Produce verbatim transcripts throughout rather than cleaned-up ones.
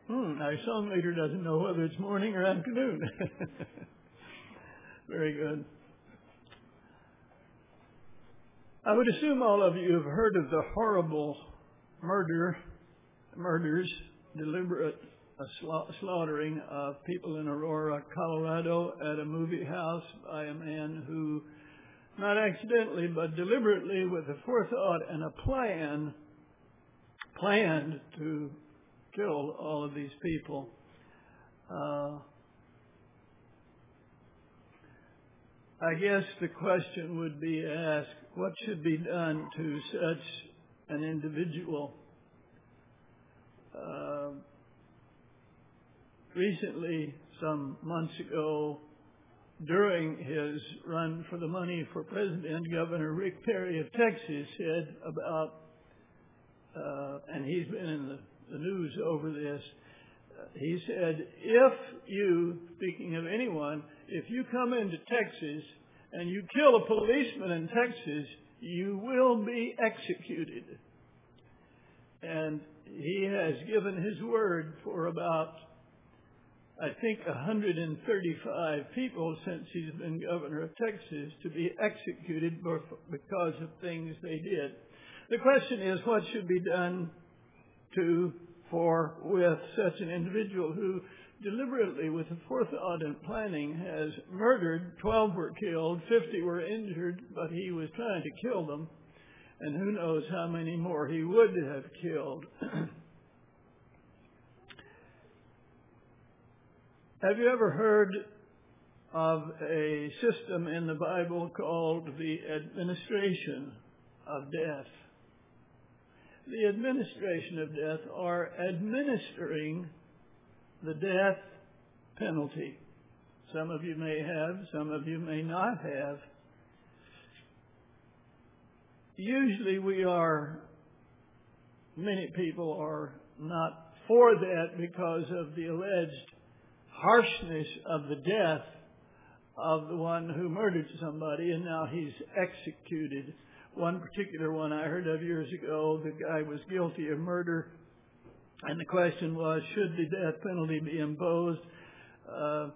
Hmm, our song leader doesn't know whether it's morning or afternoon. Very good. I would assume all of you have heard of the horrible murder, murders, deliberate uh, sla- slaughtering of people in Aurora, Colorado at a movie house by a man who, not accidentally, but deliberately with a forethought and a plan, planned to kill all of these people. Uh, I guess the question would be asked, what should be done to such an individual? Uh, recently, some months ago, during his run for the money for president, Governor Rick Perry of Texas said about, uh, and he's been in the, the news over this, uh, he said, if you, speaking of anyone, if you come into Texas and you kill a policeman in Texas, you will be executed. And he has given his word for about, I think, one hundred thirty-five people since he's been governor of Texas to be executed because of things they did. The question is, what should be done to, for, with such an individual who deliberately, with a forethought and planning, has murdered, twelve were killed, fifty were injured, but he was trying to kill them, and who knows how many more he would have killed. Have you ever heard of a system in the Bible called the administration of death? The administration of death, or administering the death penalty. Some of you may have, some of you may not have. Usually we are, many people are not for that because of the alleged harshness of the death of the one who murdered somebody, and now he's executed. One particular one I heard of years ago, the guy was guilty of murder, and the question was, should the death penalty be imposed? Uh,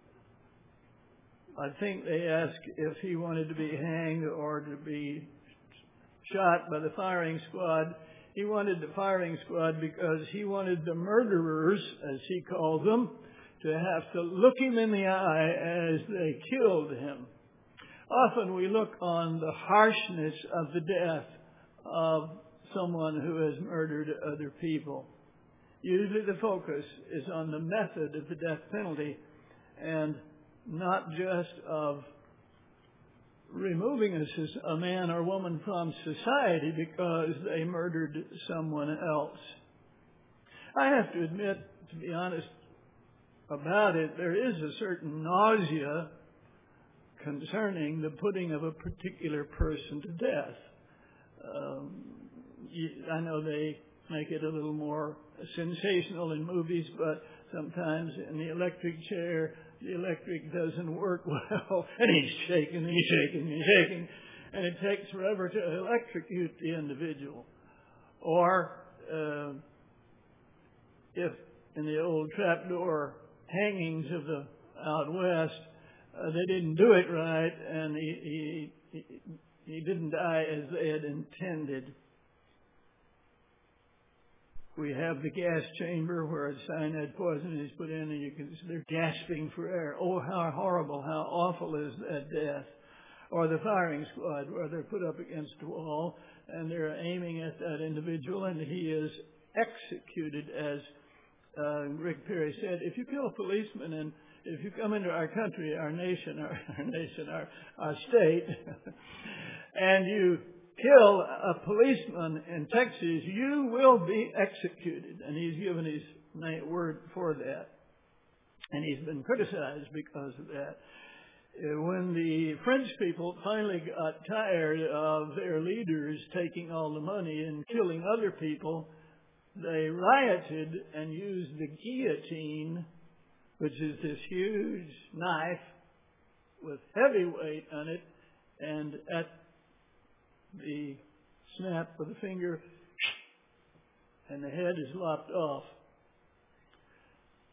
I think they asked if he wanted to be hanged or to be shot by the firing squad. He wanted the firing squad because he wanted the murderers, as he called them, to have to look him in the eye as they killed him. Often we look on the harshness of the death of someone who has murdered other people. Usually the focus is on the method of the death penalty and not just of removing a, a man or woman from society because they murdered someone else. I have to admit, to be honest about it, there is a certain nausea concerning the putting of a particular person to death. Um, you, I know they make it a little more sensational in movies, but sometimes in the electric chair, the electric doesn't work well, and he's shaking, and he's shaking, and he's shaking, and it takes forever to electrocute the individual. Or uh, if in the old trapdoor hangings of the out west, uh, they didn't do it right, and he, he he didn't die as they had intended. We have the gas chamber where cyanide poison is put in, and you can they're gasping for air. Oh, how horrible, how awful is that death! Or the firing squad where they're put up against the wall and they're aiming at that individual, and he is executed as. Uh, Rick Perry said, if you kill a policeman and if you come into our country, our nation, our, our nation, our, our state, and you kill a policeman in Texas, you will be executed. And he's given his word for that. And he's been criticized because of that. When the French people finally got tired of their leaders taking all the money and killing other people, they rioted and used the guillotine, which is this huge knife with heavy weight on it, and at the snap of the finger, and the head is lopped off.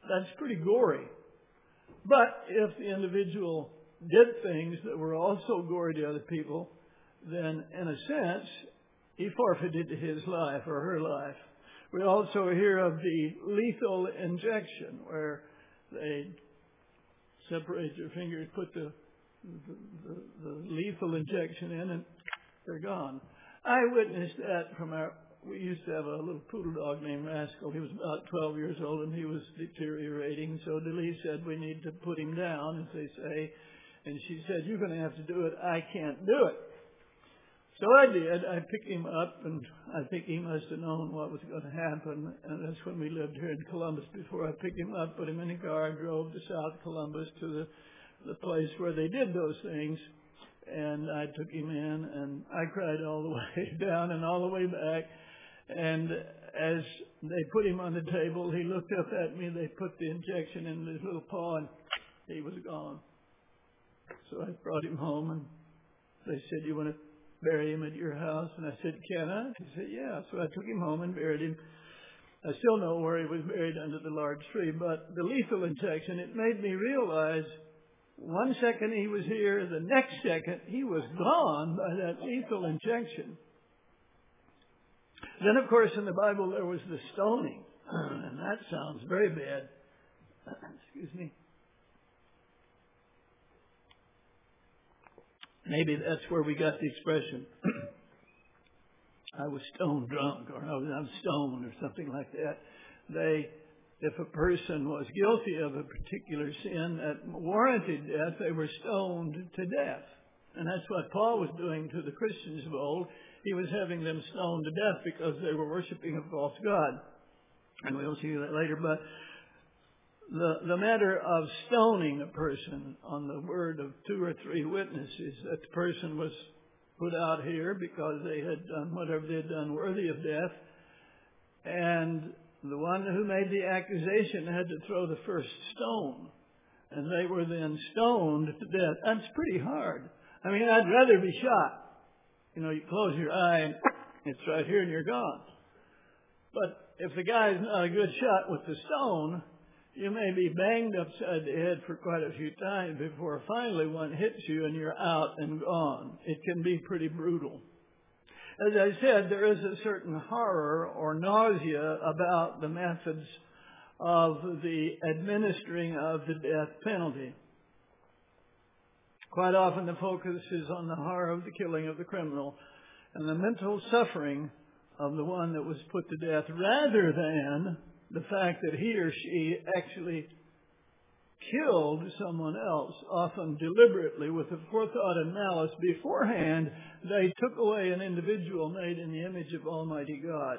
That's pretty gory. But if the individual did things that were also gory to other people, then in a sense, he forfeited his life or her life. We also hear of the lethal injection, where they separate your fingers, put the, the, the, the lethal injection in, and they're gone. I witnessed that from our, we used to have a little poodle dog named Rascal. He was about twelve years old, and he was deteriorating. So Delise said, we need to put him down, as they say. And she said, you're going to have to do it. I can't do it. So I did. I picked him up, and I think he must have known what was going to happen. And that's when we lived here in Columbus. Before I picked him up, put him in a car, drove to South Columbus to the, the place where they did those things. And I took him in, and I cried all the way down and all the way back. And as they put him on the table, he looked up at me. They put the injection in his little paw, and he was gone. So I brought him home, and they said, you want to bury him at your house? And I said, can I? He said, yeah. So I took him home and buried him. I still know where he was buried, under the large tree. But the lethal injection, it made me realize one second he was here, the next second he was gone by that lethal injection. Then, of course, in the Bible there was the stoning. And that sounds very bad. Excuse me. Maybe that's where we got the expression, I was stone drunk, or I was, I'm stoned, or something like that. They, if a person was guilty of a particular sin that warranted death, they were stoned to death. And that's what Paul was doing to the Christians of old. He was having them stoned to death because they were worshiping a false god. And we'll see that later. But The, the matter of stoning a person on the word of two or three witnesses, that the person was put out here because they had done whatever they had done worthy of death, and the one who made the accusation had to throw the first stone, and they were then stoned to death. That's pretty hard. I mean, I'd rather be shot. You know, you close your eye and it's right here and you're gone. But if the guy's not a good shot with the stone, you may be banged upside the head for quite a few times before finally one hits you and you're out and gone. It can be pretty brutal. As I said, there is a certain horror or nausea about the methods of the administering of the death penalty. Quite often the focus is on the horror of the killing of the criminal and the mental suffering of the one that was put to death, rather than the fact that he or she actually killed someone else, often deliberately with the forethought and malice beforehand. They took away an individual made in the image of Almighty God.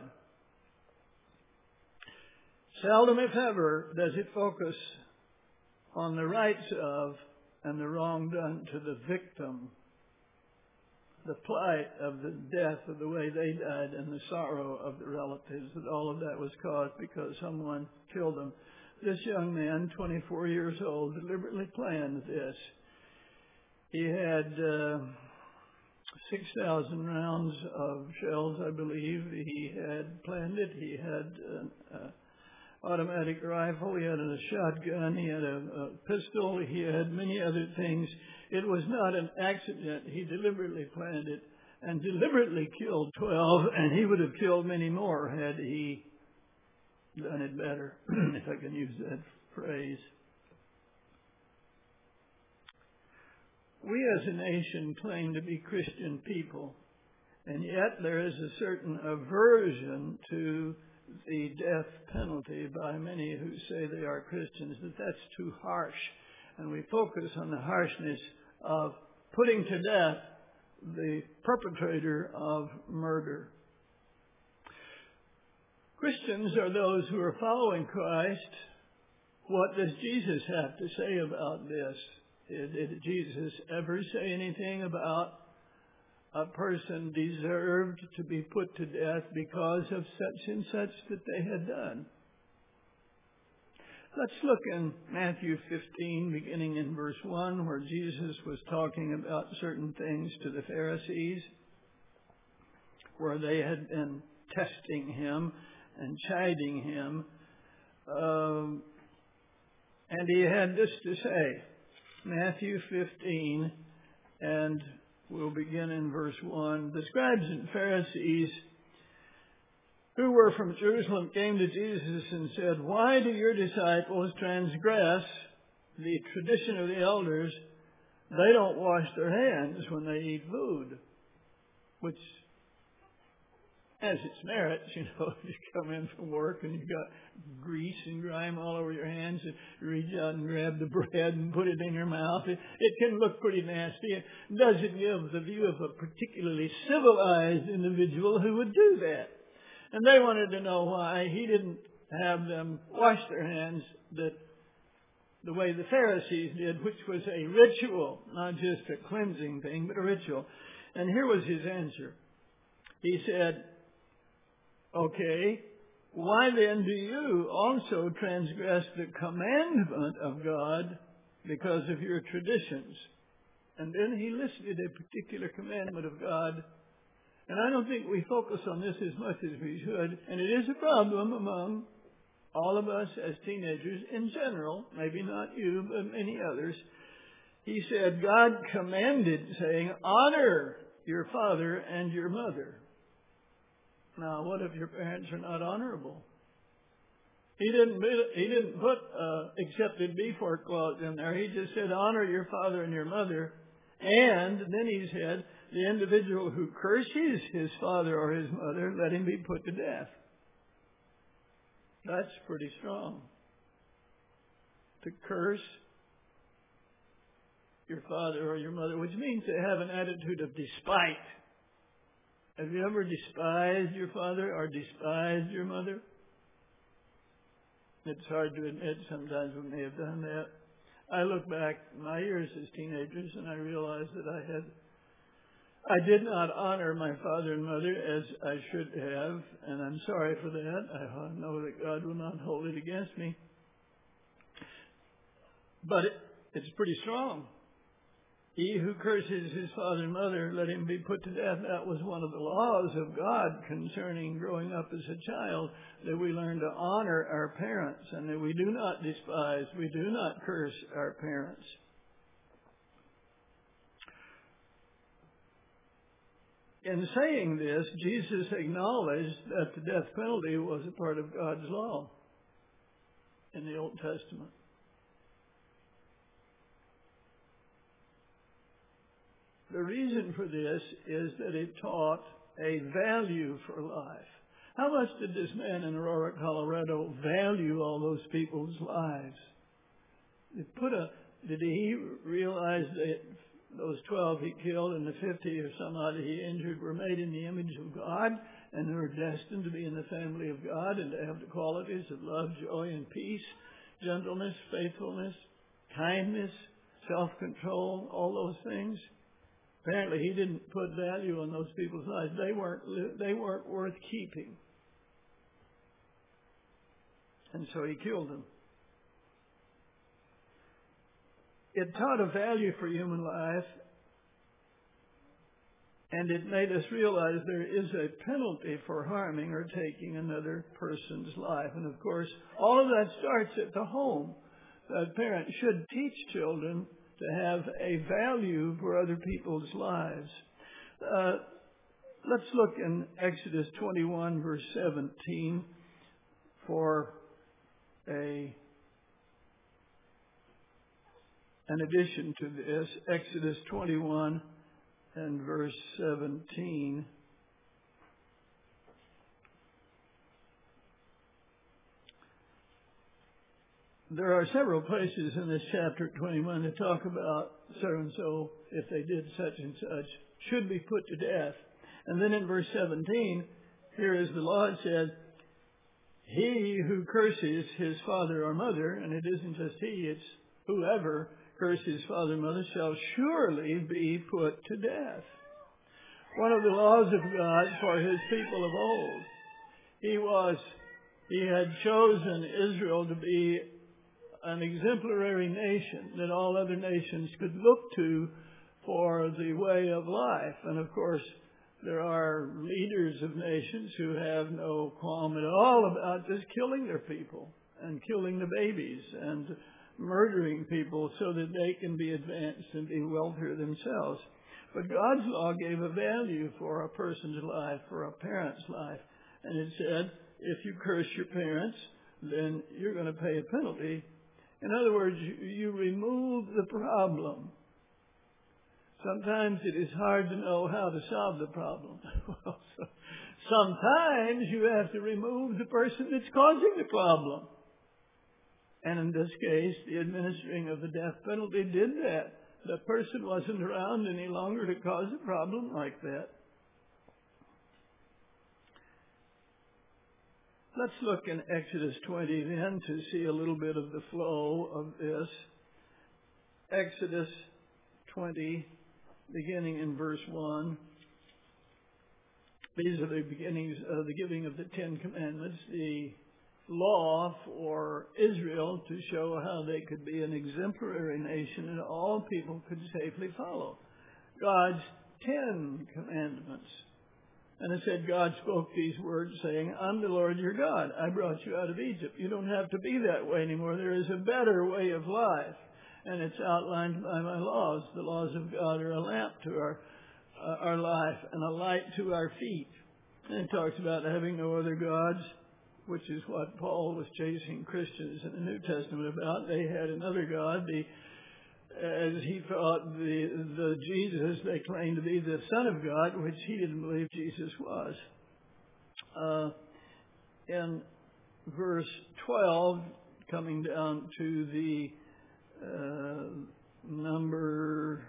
Seldom, if ever, does it focus on the rights of and the wrong done to the victim, the plight of the death of the way they died, and the sorrow of the relatives, that all of that was caused because someone killed them. This young man, twenty-four years old, deliberately planned this. He had uh, six thousand rounds of shells, I believe. He had planned it. He had an uh, automatic rifle. He had a shotgun. He had a, a pistol. He had many other things. It was not an accident. He deliberately planned it and deliberately killed twelve, and he would have killed many more had he done it better, if I can use that phrase. We as a nation claim to be Christian people, and yet there is a certain aversion to the death penalty by many who say they are Christians, that that's too harsh. And we focus on the harshness of putting to death the perpetrator of murder. Christians are those who are following Christ. What does Jesus have to say about this? Did, did Jesus ever say anything about a person deserved to be put to death because of such and such that they had done? Let's look in Matthew fifteen, beginning in verse one, where Jesus was talking about certain things to the Pharisees, where they had been testing him and chiding him. Um, And he had this to say, Matthew fifteen, and we'll begin in verse one. The scribes and Pharisees who were from Jerusalem came to Jesus and said, "Why do your disciples transgress the tradition of the elders? They don't wash their hands when they eat food," which has its merits. You know, if you come in from work and you've got grease and grime all over your hands, and you reach out and grab the bread and put it in your mouth, it, it can look pretty nasty. It doesn't give the view of a particularly civilized individual who would do that. And they wanted to know why he didn't have them wash their hands that the way the Pharisees did, which was a ritual, not just a cleansing thing, but a ritual. And here was his answer. He said, "Okay, why then do you also transgress the commandment of God because of your traditions?" And then he listed a particular commandment of God. And I don't think we focus on this as much as we should. And it is a problem among all of us as teenagers in general, maybe not you, but many others. He said, God commanded, saying, "Honor your father and your mother." Now, what if your parents are not honorable? He didn't he didn't put uh, accepted before clause in there. He just said, "Honor your father and your mother." And then he said, "The individual who curses his father or his mother, let him be put to death." That's pretty strong. To curse your father or your mother, which means to have an attitude of despite. Have you ever despised your father or despised your mother? It's hard to admit sometimes we may have done that. I look back my years as teenagers and I realized that I had I did not honor my father and mother as I should have, and I'm sorry for that. I know that God will not hold it against me. But it, it's pretty strong. He who curses his father and mother, let him be put to death. That was one of the laws of God concerning growing up as a child, that we learn to honor our parents and that we do not despise, we do not curse our parents. In saying this, Jesus acknowledged that the death penalty was a part of God's law in the Old Testament. The reason for this is that it taught a value for life. How much did this man in Aurora, Colorado value all those people's lives? It put a, did he realize that those twelve he killed and the fifty or some odd he injured were made in the image of God, and they were destined to be in the family of God and to have the qualities of love, joy, and peace, gentleness, faithfulness, kindness, self-control, all those things? Apparently he didn't put value on those people's lives. They weren't, they weren't worth keeping. And so he killed them. It taught a value for human life, and it made us realize there is a penalty for harming or taking another person's life. And of course, all of that starts at the home. That parents should teach children to have a value for other people's lives. Uh, let's look in Exodus twenty-one, verse seventeen, for a an addition to this. Exodus twenty-one and verse seventeen. There are several places in this chapter twenty-one that talk about so-and-so, if they did such and such, should be put to death. And then in verse seventeen, here is the law. It says, "He who curses his father or mother," and it isn't just he, it's whoever curses father or mother, "shall surely be put to death." One of the laws of God for his people of old. He was, he had chosen Israel to be an exemplary nation that all other nations could look to for the way of life. And of course, there are leaders of nations who have no qualm at all about just killing their people and killing the babies and murdering people so that they can be advanced and be wealthier themselves. But God's law gave a value for a person's life, for a parent's life. And it said, if you curse your parents, then you're going to pay a penalty. In other words, you, you remove the problem. Sometimes it is hard to know how to solve the problem. Well, so sometimes you have to remove the person that's causing the problem. And in this case, the administering of the death penalty did that. The person wasn't around any longer to cause a problem like that. Let's look in Exodus twenty then to see a little bit of the flow of this. Exodus twenty, beginning in verse one. These are the beginnings of the giving of the Ten Commandments, the law for Israel to show how they could be an exemplary nation and all people could safely follow. God's Ten Commandments. And it said, God spoke these words saying, I'm the Lord your God. I brought you out of Egypt. You don't have to be that way anymore. There is a better way of life. And it's outlined by my laws. The laws of God are a lamp to our, uh, our life and a light to our feet. And it talks about having no other gods, which is what Paul was chasing Christians in the New Testament about. They had another God, the as he thought the the Jesus they claimed to be the Son of God, which he didn't believe Jesus was. Uh, in verse twelve, coming down to the uh, number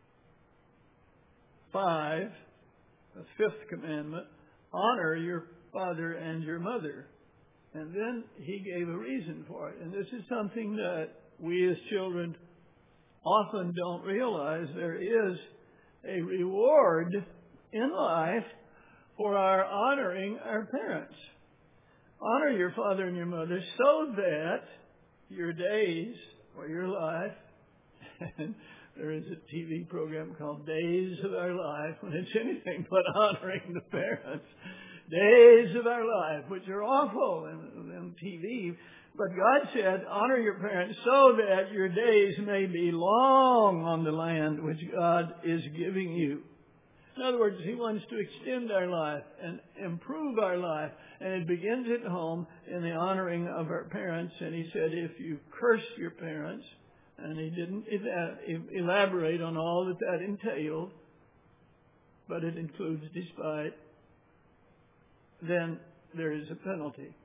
five, the fifth commandment, honor your father and your mother. And then he gave a reason for it. And this is something that we as children often don't realize. There is a reward in life for our honoring our parents. Honor your father and your mother so that your days or your life, and there is a T V program called Days of Our Life, when it's anything but honoring the parents. Days of our life, which are awful in, in T V. But God said, honor your parents so that your days may be long on the land which God is giving you. In other words, He wants to extend our life and improve our life. And it begins at home in the honoring of our parents. And He said, if you curse your parents, and He didn't elaborate on all that that entailed, but it includes despite, then there is a penalty.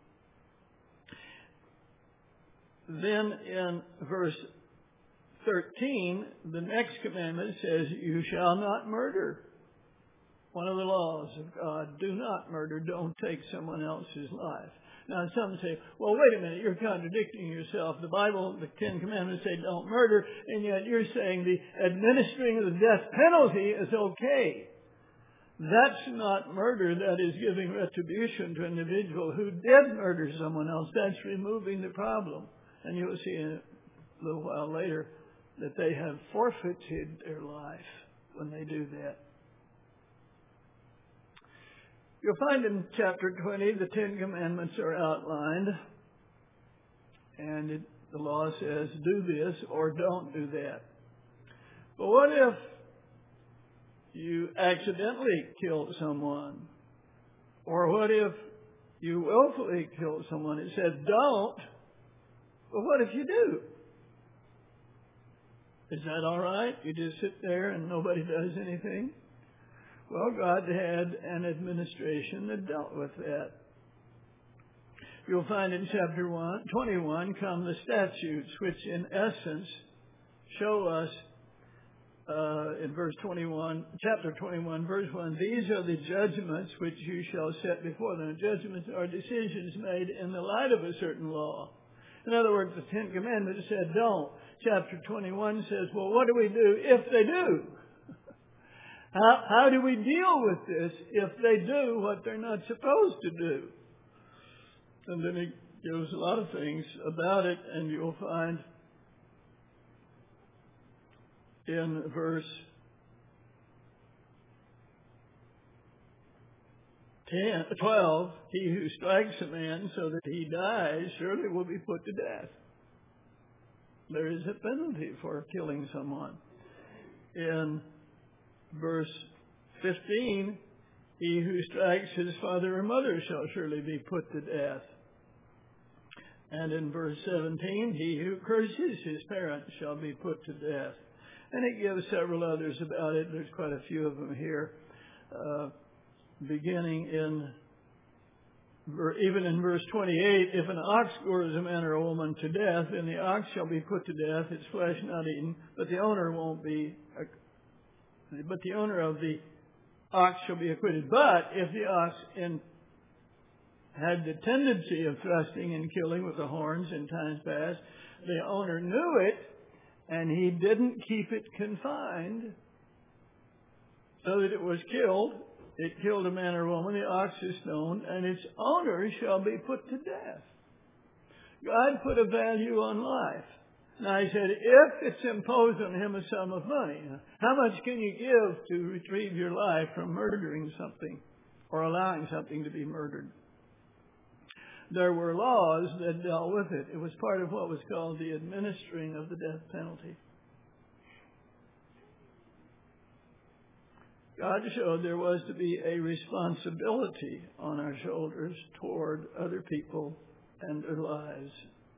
Then in verse thirteen, the next commandment says, you shall not murder. One of the laws of God, do not murder, don't take someone else's life. Now some say, well, wait a minute, you're contradicting yourself. The Bible, the Ten Commandments say don't murder, and yet you're saying the administering of the death penalty is okay. That's not murder. That is giving retribution to an individual who did murder someone else. That's removing the problem. And you'll see in a little while later that they have forfeited their life when they do that. You'll find in chapter twenty the Ten Commandments are outlined. And it, the law says, do this or don't do that. But what if you accidentally killed someone? Or what if you willfully killed someone? It said don't, but what if you do? Is that all right? You just sit there and nobody does anything? Well, God had an administration that dealt with that. You'll find in chapter one, twenty-one come the statutes, which in essence show us Uh, in verse twenty-one, chapter twenty-one, verse one, these are the judgments which you shall set before them. Judgments are decisions made in the light of a certain law. In other words, the Ten Commandments said don't. Chapter twenty-one says, well, what do we do if they do? How, how do we deal with this if they do what they're not supposed to do? And then he gives a lot of things about it, and you'll find in verse ten, twelve, he who strikes a man so that he dies surely will be put to death. There is a penalty for killing someone. In verse fifteen, he who strikes his father or mother shall surely be put to death. And in verse seventeen, he who curses his parents shall be put to death. And it gives several others about it. There's quite a few of them here. Uh, beginning in, even in verse twenty-eight, if an ox gores a man or a woman to death, then the ox shall be put to death, its flesh not eaten, but the owner won't be, but the owner of the ox shall be acquitted. But if the ox in had the tendency of thrusting and killing with the horns in times past, the owner knew it, and he didn't keep it confined so that it was killed. It killed a man or woman, the ox is stoned, and its owner shall be put to death. God put a value on life. Now he said, if it's imposed on him a sum of money, how much can you give to retrieve your life from murdering something or allowing something to be murdered? There were laws that dealt with it. It was part of what was called the administering of the death penalty. God showed there was to be a responsibility on our shoulders toward other people and their lives.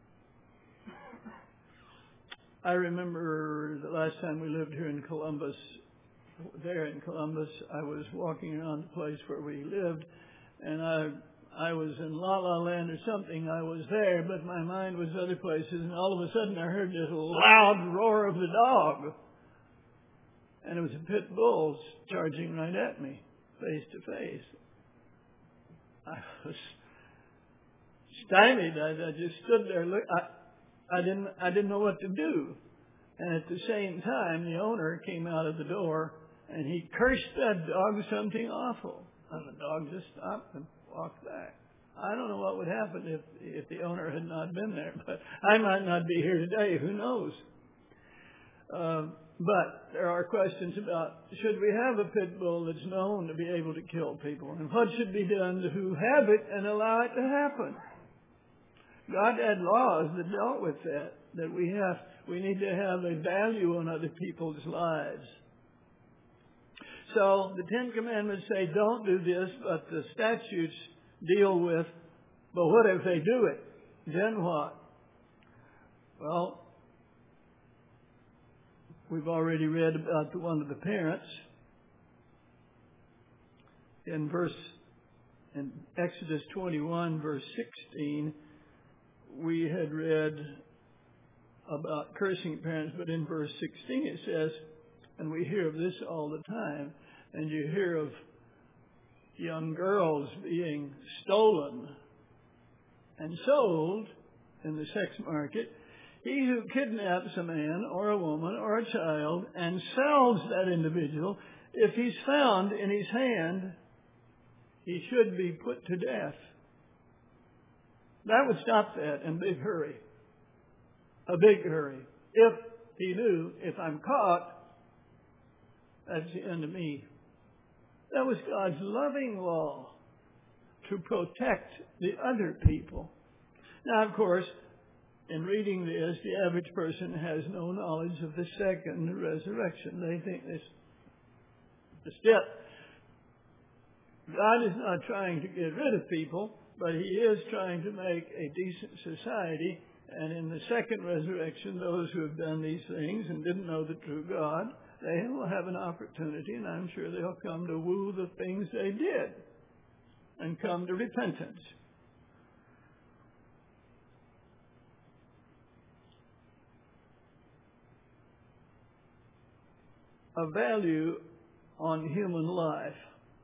I remember the last time we lived here in Columbus, there in Columbus, I was walking around the place where we lived, and I I was in La La Land or something. I was there, but my mind was other places, and all of a sudden I heard this loud roar of the dog. And it was a pit bull charging right at me, face to face. I was stymied. I, I just stood there. Look, I, I didn't. I didn't know what to do. And at the same time, the owner came out of the door and he cursed that dog something awful. And the dog just stopped and walked back. I don't know what would happen if if the owner had not been there, but I might not be here today. Who knows? Uh, But there are questions about, should we have a pit bull that's known to be able to kill people? And what should be done to who have it and allow it to happen? God had laws that dealt with that, that we have, we need to have a value on other people's lives. So the Ten Commandments say don't do this, but the statutes deal with, but what if they do it? Then what? Well, we've already read about the one of the parents. In verse, in Exodus twenty-one, verse sixteen, we had read about cursing parents, but in verse sixteen it says, and we hear of this all the time, and you hear of young girls being stolen and sold in the sex market. He who kidnaps a man or a woman or a child and sells that individual, if he's found in his hand, he should be put to death. That would stop that in a big hurry. A big hurry. If he knew, if I'm caught, that's the end of me. That was God's loving law to protect the other people. Now, of course, in reading this, the average person has no knowledge of the second resurrection. They think this is it. God is not trying to get rid of people, but He is trying to make a decent society. And in the second resurrection, those who have done these things and didn't know the true God, they will have an opportunity, and I'm sure they'll come to woo the things they did and come to repentance. A value on human life.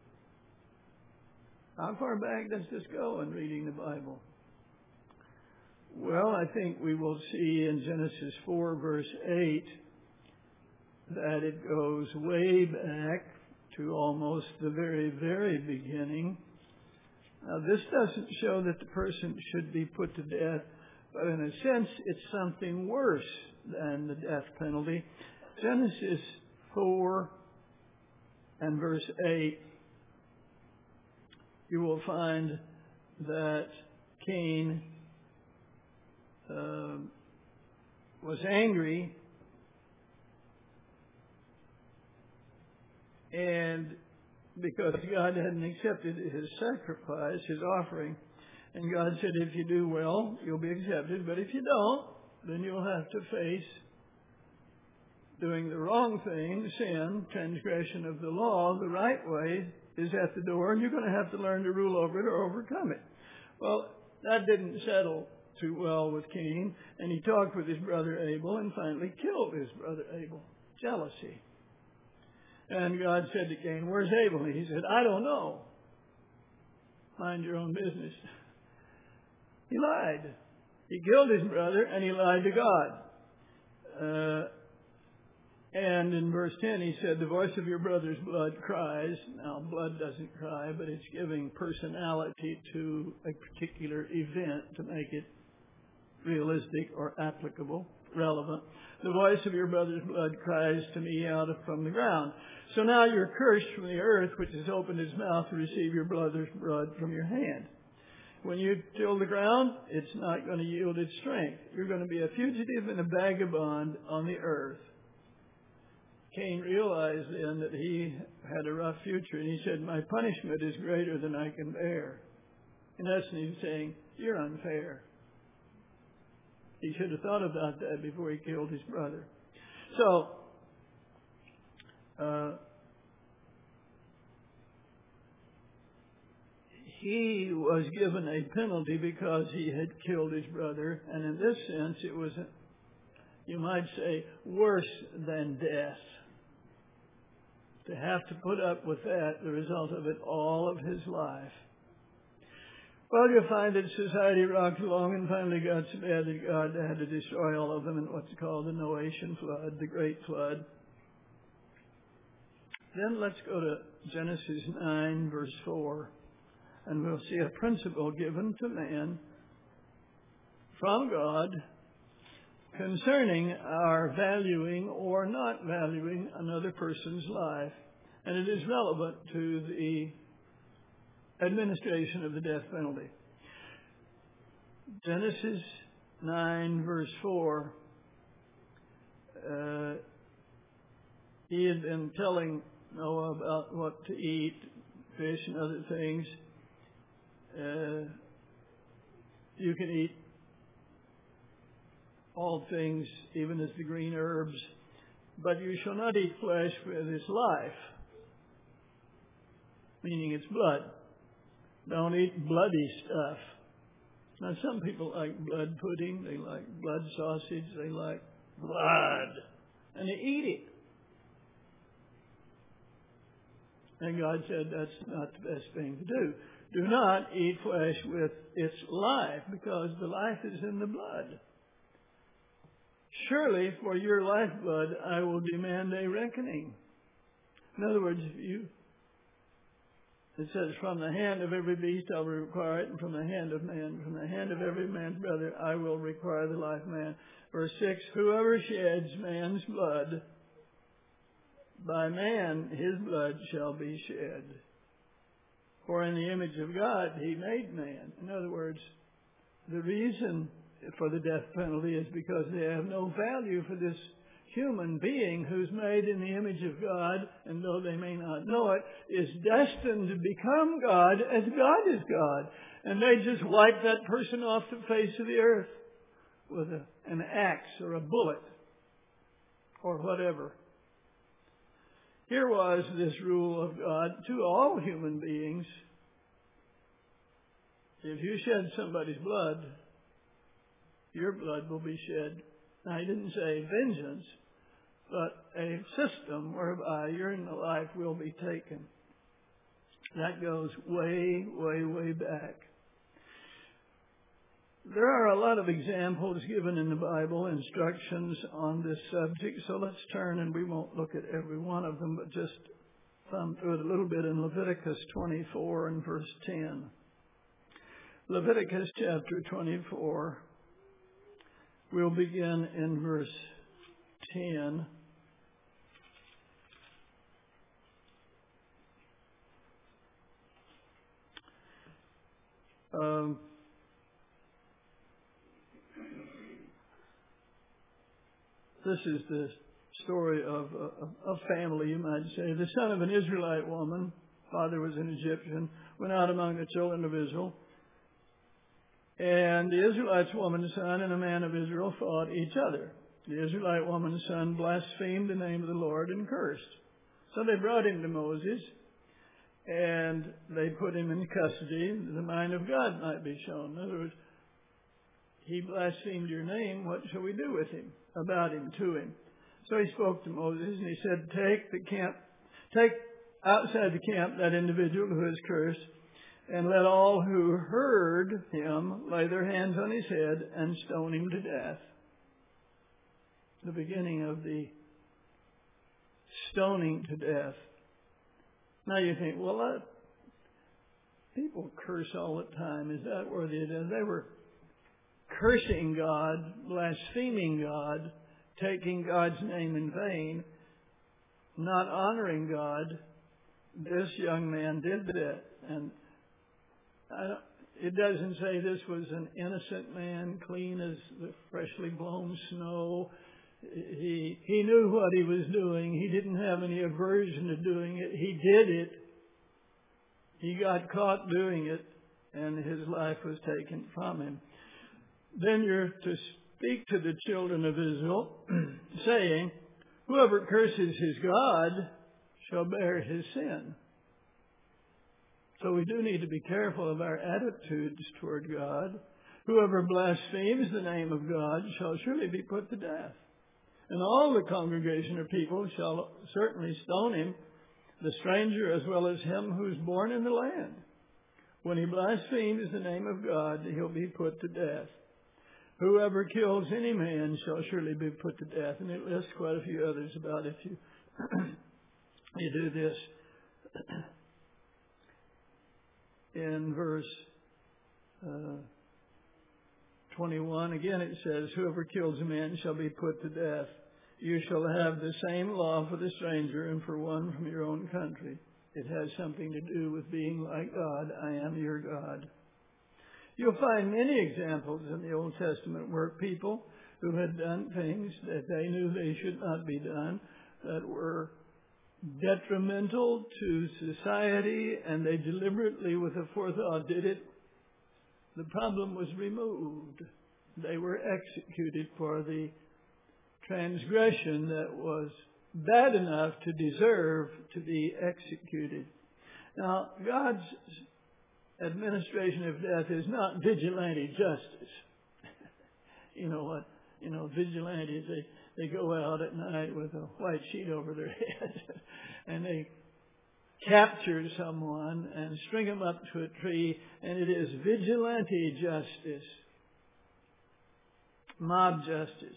How far back does this go in reading the Bible? Well, I think we will see in Genesis four, verse eight, that it goes way back to almost the very, very beginning. Now, this doesn't show that the person should be put to death, but in a sense, it's something worse than the death penalty. Genesis four and verse eight, you will find that Cain uh, was angry, and because God hadn't accepted his sacrifice, his offering, and God said, if you do well, you'll be accepted, but if you don't, then you'll have to face doing the wrong thing, sin, transgression of the law. The right way is at the door, and you're going to have to learn to rule over it or overcome it. Well, that didn't settle too well with Cain, and he talked with his brother Abel and finally killed his brother Abel. Jealousy. And God said to Cain, where's Abel? And he said, I don't know. Mind your own business. He lied. He killed his brother, and he lied to God. Uh, and in verse ten, he said, the voice of your brother's blood cries. Now, blood doesn't cry, but it's giving personality to a particular event to make it realistic or applicable, relevant. The voice of your brother's blood cries to me out of from the ground. So now you're cursed from the earth, which has opened its mouth to receive your brother's blood from your hand. When you till the ground, it's not going to yield its strength. You're going to be a fugitive and a vagabond on the earth. Cain realized then that he had a rough future, and he said, my punishment is greater than I can bear. In essence, he was saying, you're unfair. He should have thought about that before he killed his brother. So, uh, he was given a penalty because he had killed his brother, and in this sense, it was, you might say, worse than death. To have to put up with that, the result of it all of his life. Well, you'll find that society rocked along and finally got so bad that God had to destroy all of them in what's called the Noachian flood, the Great Flood. Then let's go to Genesis nine, verse four, and we'll see a principle given to man from God concerning our valuing or not valuing another person's life. And it is relevant to the administration of the death penalty. Genesis nine, verse four. Uh, he had been telling Noah about what to eat, fish and other things. Uh, you can eat all things, even as the green herbs, but you shall not eat flesh with its life, meaning its blood. Don't eat bloody stuff. Now, some people like blood pudding, they like blood sausage, they like blood, and they eat it. And God said that's not the best thing to do. Do not eat flesh with its life, because the life is in the blood. Surely for your lifeblood I will demand a reckoning. In other words, if you, it says, from the hand of every beast I will require it, and from the hand of man, from the hand of every man's brother I will require the life of man. Verse six, whoever sheds man's blood, by man his blood shall be shed. For in the image of God he made man. In other words, the reason for the death penalty is because they have no value for this human being who's made in the image of God, and though they may not know it, is destined to become God as God is God. And they just wipe that person off the face of the earth with a, an axe or a bullet or whatever. Here was this rule of God to all human beings. If you shed somebody's blood, your blood will be shed. Now, he didn't say vengeance, but a system whereby your life will be taken. That goes way, way, way back. There are a lot of examples given in the Bible, instructions on this subject, so let's turn, and we won't look at every one of them, but just thumb through it a little bit in Leviticus twenty-four and verse ten. Leviticus chapter twenty-four. We'll begin in verse ten. Um, This is the story of a, a family, you might say. The son of an Israelite woman, father was an Egyptian, went out among the children of Israel. And the Israelite woman's son and a man of Israel fought each other. The Israelite woman's son blasphemed the name of the Lord and cursed. So they brought him to Moses, and they put him in custody. The mind of God might be shown. In other words, he blasphemed your name. What shall we do with him? About him, to him. So he spoke to Moses, and he said, take the camp, take outside the camp that individual who is cursed, and let all who heard him lay their hands on his head and stone him to death. The beginning of the stoning to death. Now you think, well, that, people curse all the time. Is that worthy of death? They were cursing God, blaspheming God, taking God's name in vain, not honoring God. This young man did that. And I don't, it doesn't say this was an innocent man, clean as the freshly blown snow. He he knew what he was doing. He didn't have any aversion to doing it. He did it. He got caught doing it, and his life was taken from him. Then you're to speak to the children of Israel, saying, whoever curses his God shall bear his sin. So we do need to be careful of our attitudes toward God. Whoever blasphemes the name of God shall surely be put to death. And all the congregation of people shall certainly stone him, the stranger as well as him who is born in the land. When he blasphemes the name of God, he'll be put to death. Whoever kills any man shall surely be put to death. And it lists quite a few others about if you, you do this. In verse uh, twenty-one, again it says, whoever kills a man shall be put to death. You shall have the same law for the stranger and for one from your own country. It has something to do with being like God. I am your God. You'll find many examples in the Old Testament where people who had done things that they knew they should not be done, that were detrimental to society, and they deliberately, with a forethought, did it. The problem was removed. They were executed for the transgression that was bad enough to deserve to be executed. Now, God's administration of death is not vigilante justice. You know what? You know, vigilantes, they, they go out at night with a white sheet over their head and they capture someone and string them up to a tree, and it is vigilante justice, mob justice.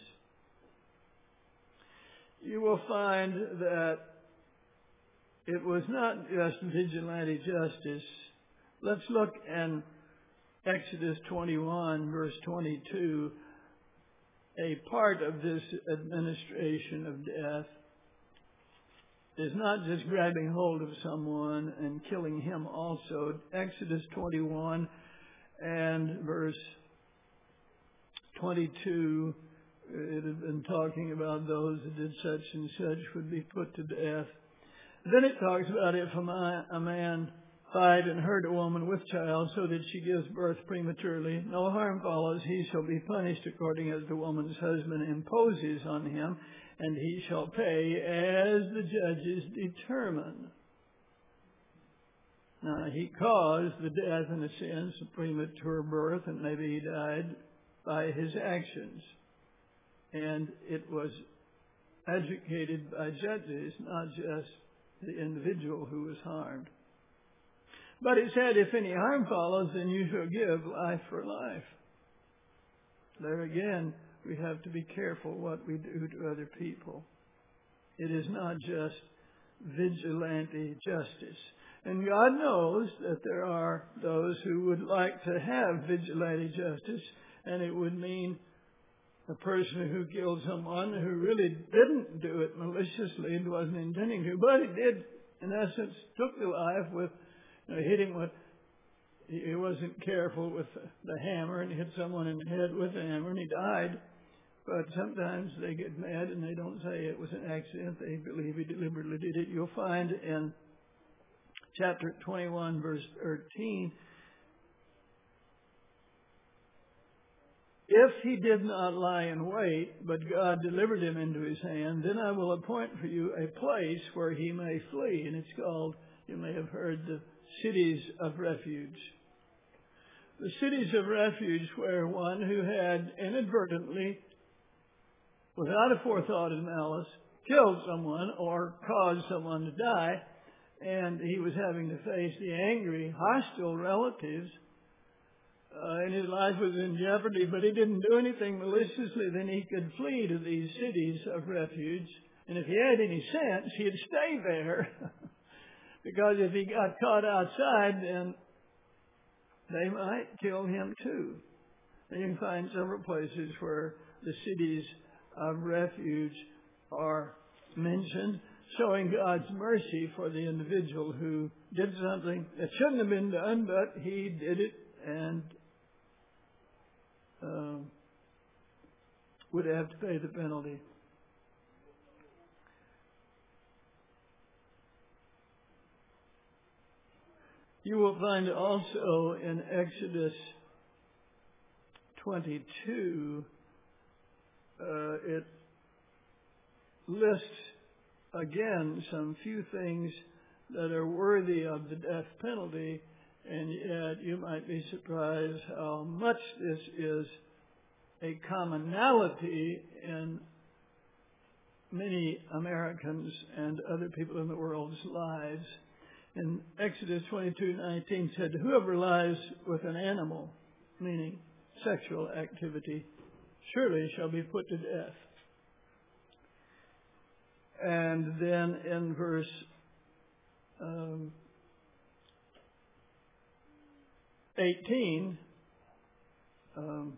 You will find that it was not just vigilante justice. Let's look in Exodus twenty-one, verse twenty-two. A part of this administration of death is not just grabbing hold of someone and killing him also. Exodus twenty-one and verse twenty-two, it had been talking about those that did such and such would be put to death. Then it talks about if a man fight and hurt a woman with child so that she gives birth prematurely, no harm follows. He shall be punished according as the woman's husband imposes on him, and he shall pay as the judges determine. Now, he caused the death, in a sense, of premature birth, and maybe he died by his actions. And it was adjudicated by judges, not just the individual who was harmed. But it said, if any harm follows, then you shall give life for life. There again, we have to be careful what we do to other people. It is not just vigilante justice. And God knows that there are those who would like to have vigilante justice, and it would mean a person who killed someone who really didn't do it maliciously and wasn't intending to, but he did, in essence, took the life with, you know, hitting with, he wasn't careful with the hammer and hit someone in the head with the hammer and he died. But sometimes they get mad and they don't say it was an accident. They believe he deliberately did it. You'll find in chapter twenty-one, verse thirteen, if he did not lie in wait, but God delivered him into his hand, then I will appoint for you a place where he may flee. And it's called, you may have heard, the cities of refuge. The cities of refuge where one who had inadvertently, without a forethought and malice, killed someone or caused someone to die, and he was having to face the angry, hostile relatives, uh, and his life was in jeopardy, but he didn't do anything maliciously, then he could flee to these cities of refuge. And if he had any sense, he'd stay there. Because if he got caught outside, then they might kill him too. And you can find several places where the cities of refuge are mentioned, showing God's mercy for the individual who did something that shouldn't have been done, but he did it and uh, would have to pay the penalty. You will find also in Exodus twenty-two, uh, it lists again some few things that are worthy of the death penalty, and yet you might be surprised how much this is a commonality in many Americans and other people in the world's lives. In Exodus twenty-two nineteen said, whoever lies with an animal, meaning sexual activity, surely shall be put to death. And then in verse um, eighteen, um,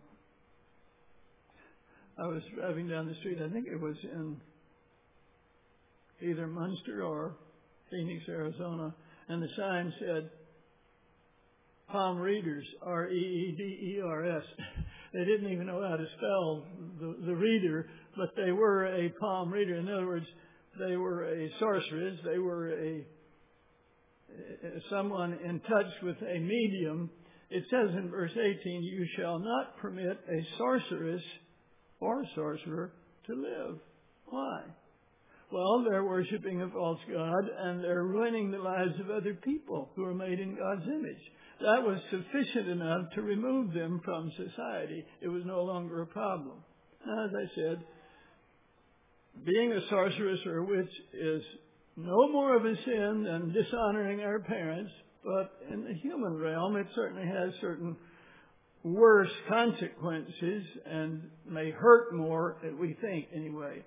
I was driving down the street, I think it was in either Munster or Phoenix, Arizona, and the sign said, palm readers, R E E D E R S. They didn't even know how to spell the, the reader, but they were a palm reader. In other words, they were a sorceress. They were a someone in touch with a medium. It says in verse eighteen, you shall not permit a sorceress or a sorcerer to live. Why? Well, they're worshiping a false god, and they're ruining the lives of other people who are made in God's image. That was sufficient enough to remove them from society. It was no longer a problem. Now, as I said, being a sorceress or a witch is no more of a sin than dishonoring our parents, but in the human realm, it certainly has certain worse consequences and may hurt more than we think anyway.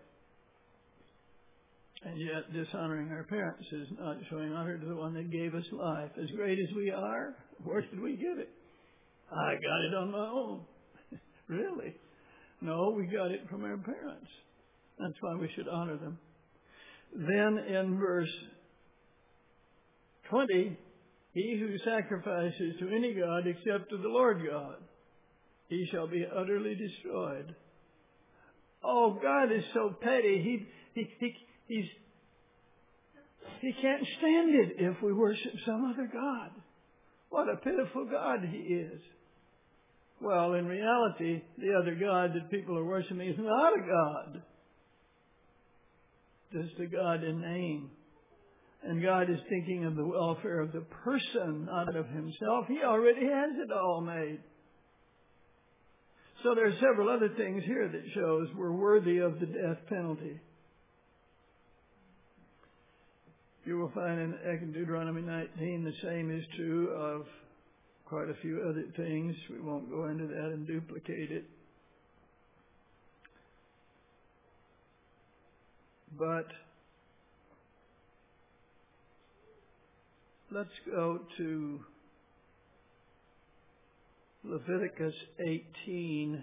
And yet, dishonoring our parents is not showing honor to the one that gave us life. As great as we are, where did we get it? I got it on my own. Really? No, we got it from our parents. That's why we should honor them. Then in verse twenty, he who sacrifices to any god except to the Lord God, he shall be utterly destroyed. Oh, God is so petty. He, he, he, he's, he can't stand it if we worship some other god. What a pitiful God he is. Well, in reality, the other god that people are worshiping is not a god. Just a God in name. And God is thinking of the welfare of the person, not of himself. He already has it all made. So there are several other things here that shows we're worthy of the death penalty. You will find in Deuteronomy nineteen the same is true of quite a few other things. We won't go into that and duplicate it. But let's go to Leviticus eighteen.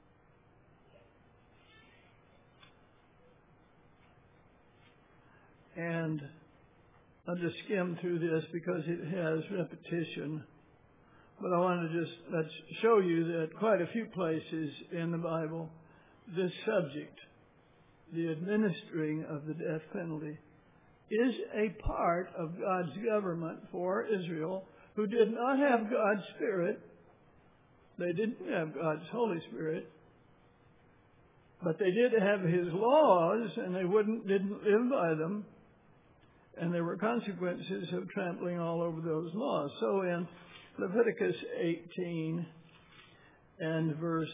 And I'll just skim through this because it has repetition. But I want to just let's show you that quite a few places in the Bible this subject, the administering of the death penalty, is a part of God's government for Israel, who did not have God's Spirit. They didn't have God's Holy Spirit, but they did have His laws, and they wouldn't didn't live by them, and there were consequences of trampling all over those laws. So in Leviticus eighteen and verse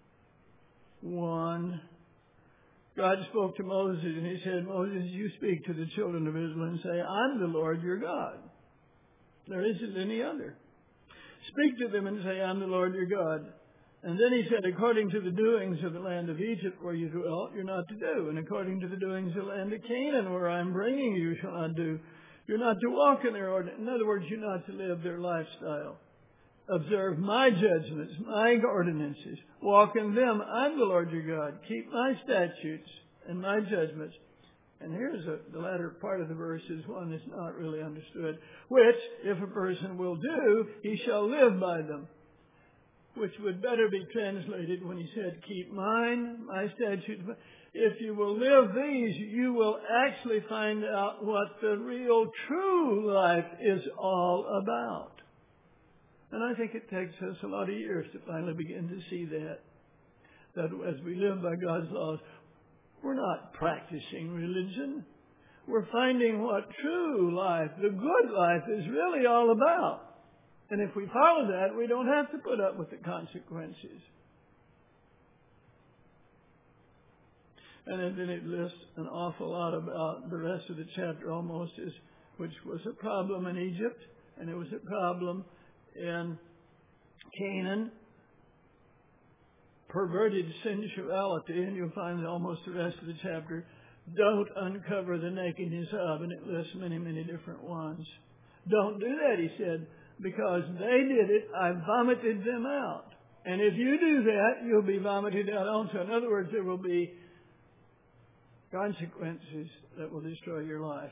one, God spoke to Moses, and He said, Moses, you speak to the children of Israel and say, I'm the Lord your God. There isn't any other. Speak to them and say, I'm the Lord your God. And then He said, according to the doings of the land of Egypt where you dwelt, you're not to do. And according to the doings of the land of Canaan where I'm bringing you, you shall not do. You're not to walk in their ordinance. In other words, you're not to live their lifestyle. Observe my judgments, my ordinances. Walk in them. I'm the Lord your God. Keep my statutes and my judgments. And here's a, the latter part of the verse is one that's not really understood. Which, if a person will do, he shall live by them. Which would better be translated when He said, keep mine, my statutes. If you will live these, you will actually find out what the real true life is all about. And I think it takes us a lot of years to finally begin to see that. That as we live by God's laws, we're not practicing religion. We're finding what true life, the good life, is really all about. And if we follow that, we don't have to put up with the consequences. And then it lists an awful lot about the rest of the chapter almost, is, which was a problem in Egypt, and it was a problem in Canaan. Perverted sensuality, and you'll find almost the rest of the chapter, don't uncover the nakedness of, and it lists many, many different ones. Don't do that, He said, because they did it, I vomited them out. And if you do that, you'll be vomited out also. In other words, there will be consequences that will destroy your life.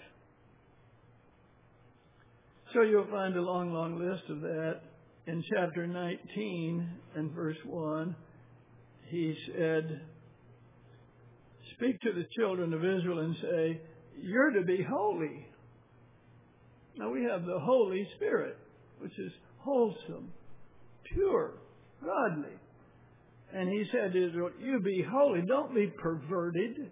So you'll find a long, long list of that. In chapter nineteen and verse one, He said, speak to the children of Israel and say, you're to be holy. Now we have the Holy Spirit, which is wholesome, pure, godly. And He said to Israel, you be holy. Don't be perverted.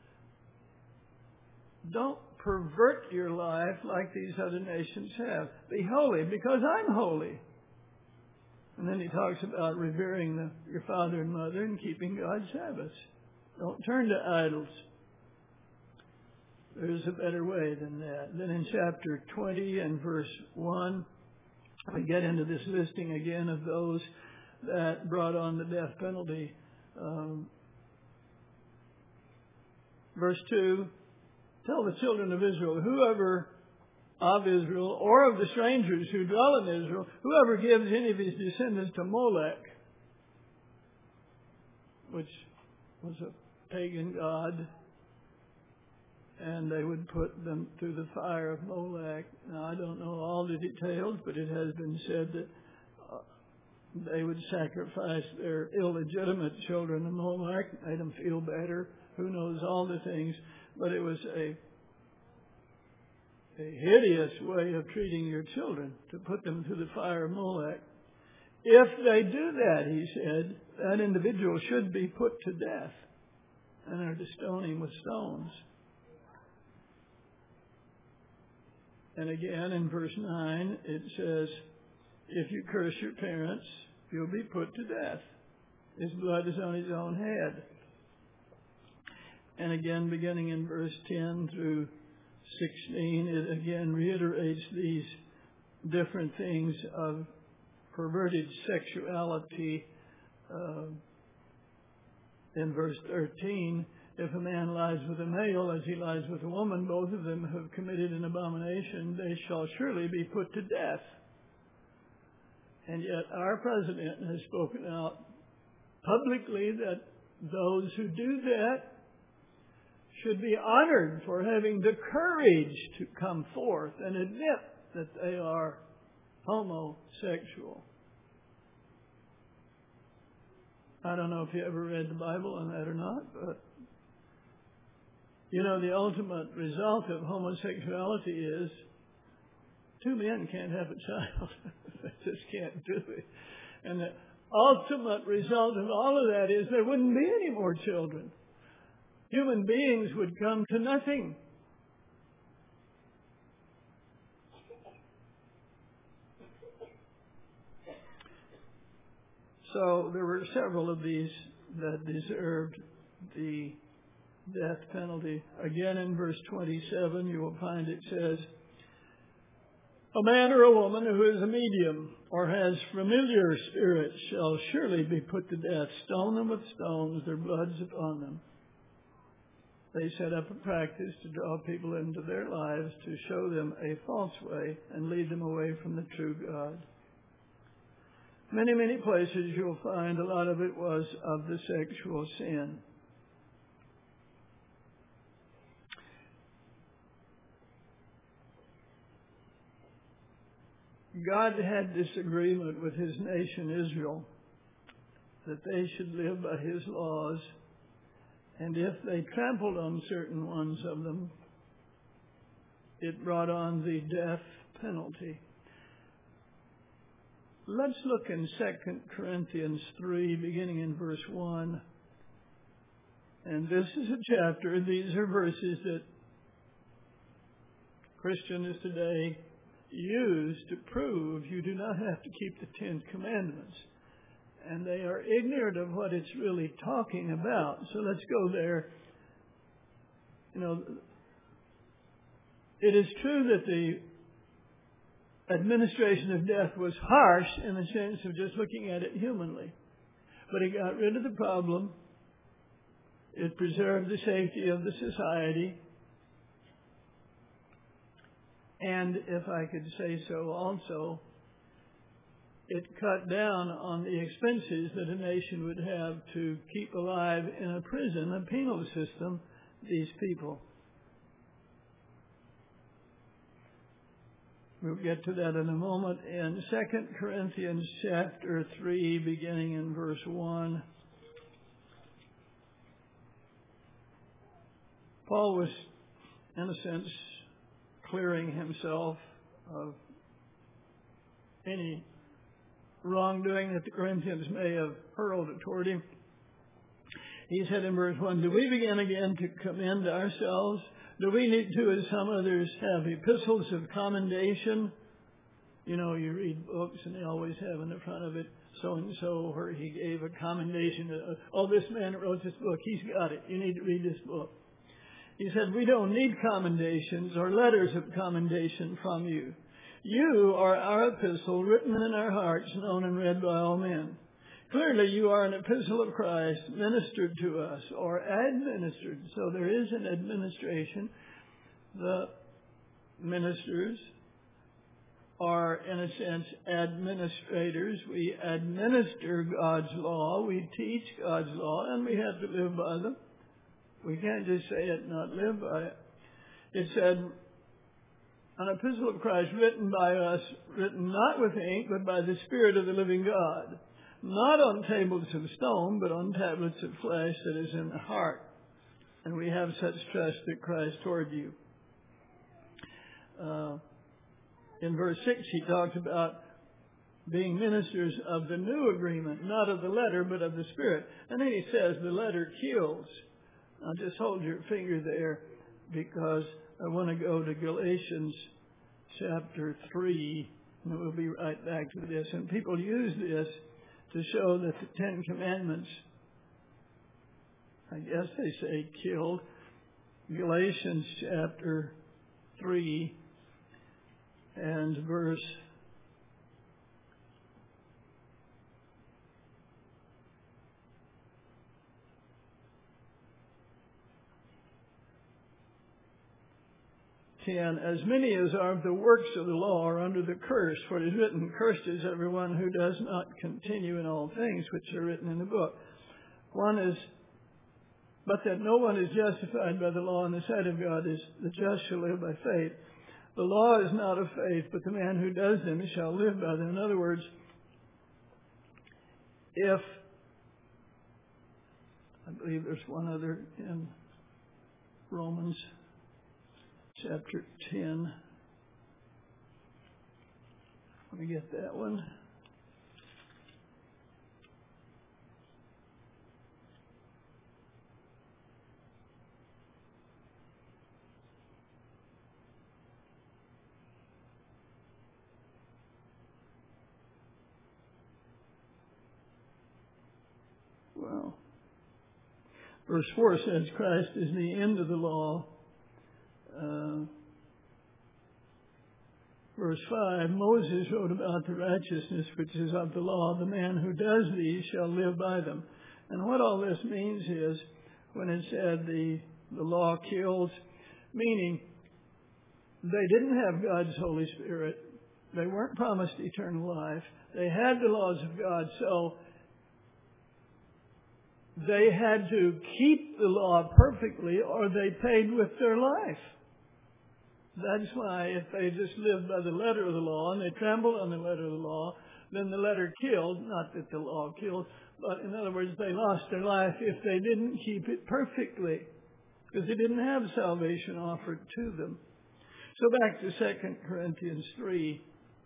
Don't pervert your life like these other nations have. Be holy because I'm holy. And then He talks about revering the, your father and mother and keeping God's Sabbaths. Don't turn to idols. There's a better way than that. Then in chapter twenty and verse one, we get into this listing again of those that brought on the death penalty. Um, verse two, tell the children of Israel, whoever of Israel or of the strangers who dwell in Israel, whoever gives any of his descendants to Molech, which was a pagan god, and they would put them through the fire of Molech. Now, I don't know all the details, but it has been said that uh, they would sacrifice their illegitimate children to Molech, made them feel better. Who knows all the things, but it was a a hideous way of treating your children, to put them through the fire of Molech. If they do that, He said, that individual should be put to death and are to stone him with stones. And again, in verse nine, it says, if you curse your parents, you'll be put to death. His blood is on his own head. And again, beginning in verse ten through sixteen, it again reiterates these different things of perverted sexuality. Uh, in verse thirteen, if a man lies with a male as he lies with a woman, both of them have committed an abomination, they shall surely be put to death. And yet our president has spoken out publicly that those who do that should be honored for having the courage to come forth and admit that they are homosexual. I don't know if you ever read the Bible on that or not, but you know, the ultimate result of homosexuality is two men can't have a child. They just can't do it. And the ultimate result of all of that is there wouldn't be any more children. Human beings would come to nothing. So there were several of these that deserved the death penalty. Again, in verse twenty-seven, you will find it says, a man or a woman who is a medium or has familiar spirits shall surely be put to death. Stone them with stones, their blood's upon them. They set up a practice to draw people into their lives to show them a false way and lead them away from the true God. Many, many places you'll find a lot of it was of the sexual sin. God had this agreement with his nation Israel that they should live by his laws, and if they trampled on certain ones of them, it brought on the death penalty. Let's look in Second Corinthians three, beginning in verse one. And this is a chapter, these are verses that Christians today use to prove you do not have to keep the Ten Commandments. And they are ignorant of what it's really talking about. So let's go there. You know, it is true that the administration of death was harsh in the sense of just looking at it humanly. But it got rid of the problem. It preserved the safety of the society. And if I could say so also, it cut down on the expenses that a nation would have to keep alive in a prison, a penal system, these people. We'll get to that in a moment. In Second Corinthians chapter three, beginning in verse one, Paul was, in a sense, clearing himself of any wrongdoing that the Corinthians may have hurled toward him. He said in verse one, do we begin again to commend ourselves? Do we need to, as some others have, epistles of commendation? You know, you read books and they always have in the front of it, so-and-so, where he gave a commendation. Oh, this man that wrote this book, he's got it. You need to read this book. He said, we don't need commendations or letters of commendation from you. You are our epistle, written in our hearts, known and read by all men. Clearly, you are an epistle of Christ, ministered to us, or administered. So there is an administration. The ministers are, in a sense, administrators. We administer God's law. We teach God's law, and we have to live by them. We can't just say it and not live by it. It said, an epistle of Christ written by us, written not with ink, but by the Spirit of the living God. Not on tables of stone, but on tablets of flesh that is in the heart. And we have such trust that Christ toward you. Uh, in verse six, he talked about being ministers of the new agreement, not of the letter, but of the Spirit. And then he says the letter kills. Now just hold your finger there, because I want to go to Galatians chapter three, and we'll be right back to this. And people use this to show that the Ten Commandments, I guess they say, killed. Galatians chapter three and verse ten, as many as are of the works of the law are under the curse, for it is written, cursed is everyone who does not continue in all things which are written in the book. One is, but that no one is justified by the law in the sight of God, is the just shall live by faith. The law is not of faith, but the man who does them shall live by them. In other words, if I believe there's one other in Romans chapter ten. Let me get that one. Well, verse four says Christ is the end of the law. Uh, verse five, Moses wrote about the righteousness which is of the law. The man who does these shall live by them. And what all this means is, when it said the, the law kills, meaning they didn't have God's Holy Spirit. They weren't promised eternal life. They had the laws of God, so they had to keep the law perfectly or they paid with their life. That's why if they just lived by the letter of the law and they trampled on the letter of the law, then the letter killed, not that the law killed, but in other words, they lost their life if they didn't keep it perfectly, because they didn't have salvation offered to them. So back to Second Corinthians three.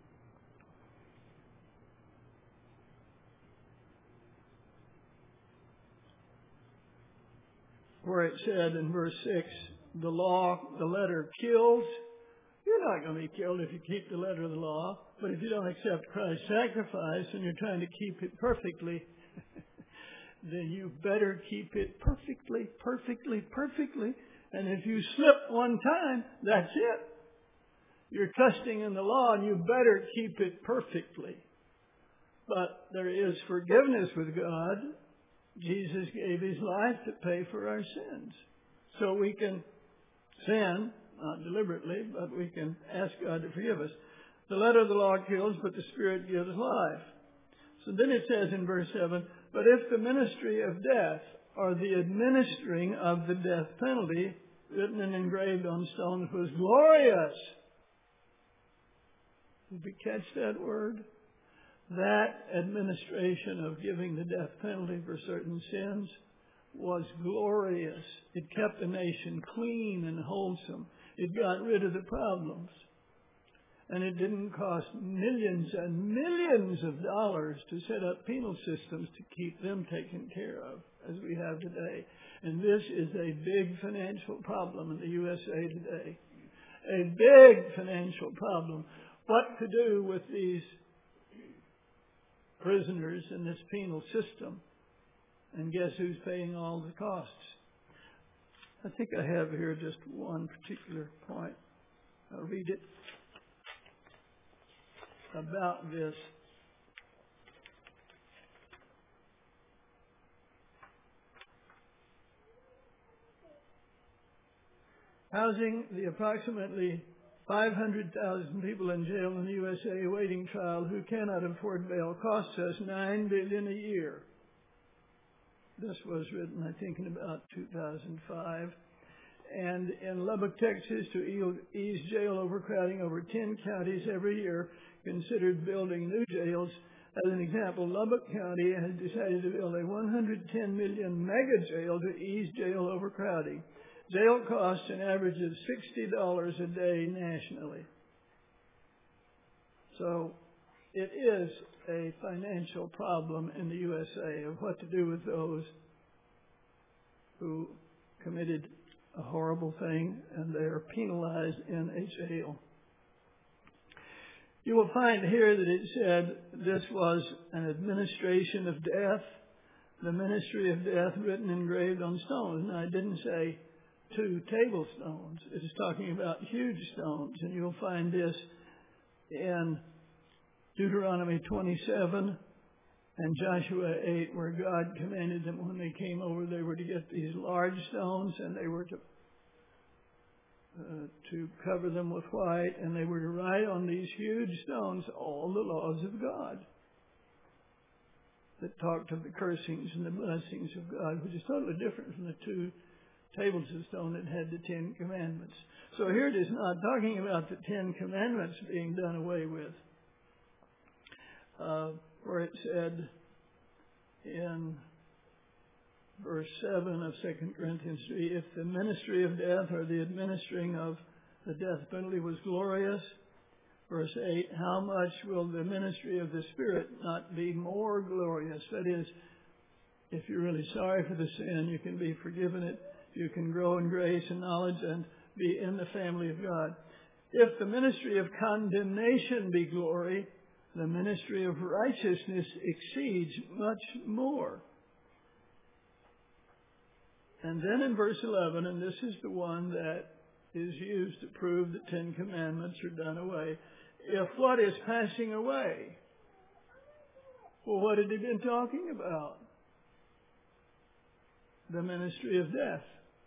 Where it said in verse six, the law, the letter kills. You're not going to be killed if you keep the letter of the law. But if you don't accept Christ's sacrifice and you're trying to keep it perfectly, then you better keep it perfectly, perfectly, perfectly. And if you slip one time, that's it. You're trusting in the law and you better keep it perfectly. But there is forgiveness with God. Jesus gave his life to pay for our sins. So we can sin, not deliberately, but we can ask God to forgive us. The letter of the law kills, but the Spirit gives life. So then it says in verse seven, but if the ministry of death, or the administering of the death penalty, written and engraved on stones, was glorious. Did we catch that word? That administration of giving the death penalty for certain sins was glorious. It kept the nation clean and wholesome. It got rid of the problems. And it didn't cost millions and millions of dollars to set up penal systems to keep them taken care of, as we have today. And this is a big financial problem in the U S A today. A big financial problem. What to do with these prisoners in this penal system? And guess who's paying all the costs? I think I have here just one particular point. I'll read it about this. Housing the approximately five hundred thousand people in jail in the U S A awaiting trial who cannot afford bail costs us nine billion dollars a year. This was written, I think, in about two thousand five. And in Lubbock, Texas, to ease jail overcrowding, over ten counties every year considered building new jails. As an example, Lubbock County has decided to build a one hundred ten million dollars mega jail to ease jail overcrowding. Jail costs an average of sixty dollars a day nationally. So it is a financial problem in the U S A of what to do with those who committed a horrible thing and they are penalized in a jail. You will find here that it said this was an administration of death, the ministry of death written engraved on stones. Now, I didn't say two table stones. It is talking about huge stones, and you'll find this in Deuteronomy twenty-seven and Joshua eight, where God commanded them when they came over, they were to get these large stones and they were to uh, to cover them with white, and they were to write on these huge stones all the laws of God that talked of the cursings and the blessings of God, which is totally different from the two tables of stone that had the Ten Commandments. So here it is not talking about the Ten Commandments being done away with. Uh, where it said in verse seven of Second Corinthians three, if the ministry of death or the administering of the death penalty was glorious, verse eight, how much will the ministry of the Spirit not be more glorious? That is, if you're really sorry for the sin, you can be forgiven it. You can grow in grace and knowledge and be in the family of God. If the ministry of condemnation be glory, the ministry of righteousness exceeds much more. And then in verse eleven, and this is the one that is used to prove the Ten Commandments are done away. If what is passing away, well, what had he been talking about? The ministry of death.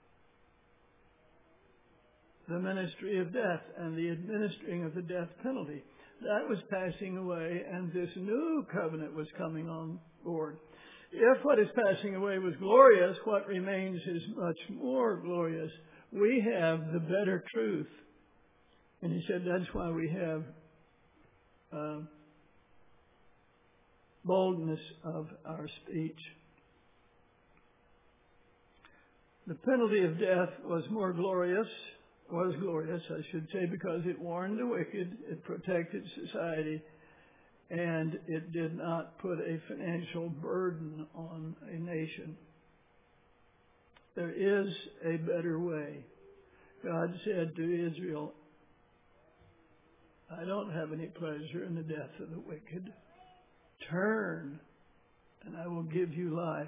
The ministry of death and the administering of the death penalty. That was passing away, and this new covenant was coming on board. If what is passing away was glorious, what remains is much more glorious. We have the better truth. And he said that's why we have uh, boldness of our speech. The penalty of death was more glorious, was glorious, I should say, because it warned the wicked, it protected society, and it did not put a financial burden on a nation. There is a better way. God said to Israel, I don't have any pleasure in the death of the wicked. Turn, and I will give you life.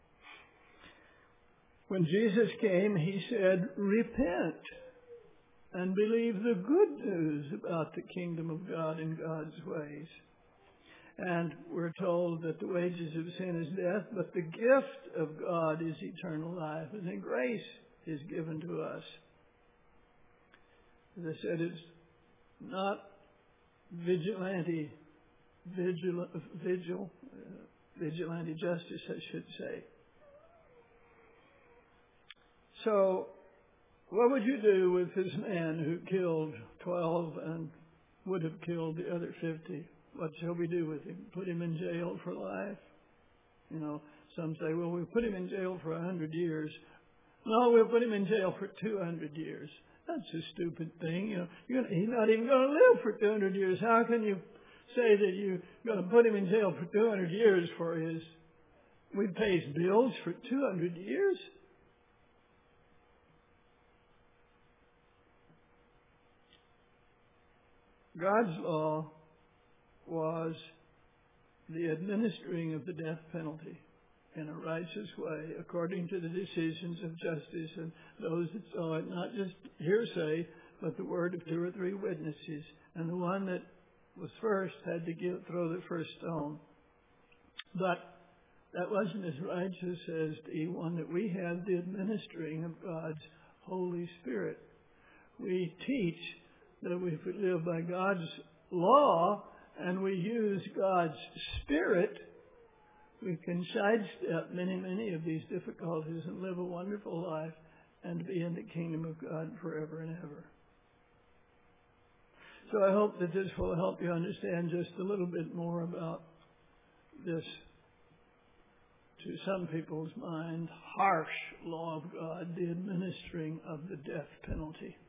When Jesus came, he said, repent and believe the good news about the kingdom of God and God's ways. And we're told that the wages of sin is death, but the gift of God is eternal life, and then grace is given to us. As I said, it's not vigilante, vigil, vigil, uh, vigilante justice, I should say. So, what would you do with this man who killed twelve and would have killed the other fifty? What shall we do with him? Put him in jail for life? You know, some say, well, we'll put him in jail for a hundred years. No, we'll put him in jail for two hundred years. That's a stupid thing. You know, you're gonna, he's not even going to live for two hundred years. How can you say that you're going to put him in jail for two hundred years for his, we pay his bills for two hundred years? God's law was the administering of the death penalty in a righteous way, according to the decisions of justice and those that saw it, not just hearsay, but the word of two or three witnesses. And the one that was first had to give, throw the first stone. But that wasn't as righteous as the one that we have, the administering of God's Holy Spirit. We teach that if we live by God's law and we use God's Spirit, we can sidestep many, many of these difficulties and live a wonderful life and be in the kingdom of God forever and ever. So I hope that this will help you understand just a little bit more about this, to some people's mind, harsh law of God, the administering of the death penalty.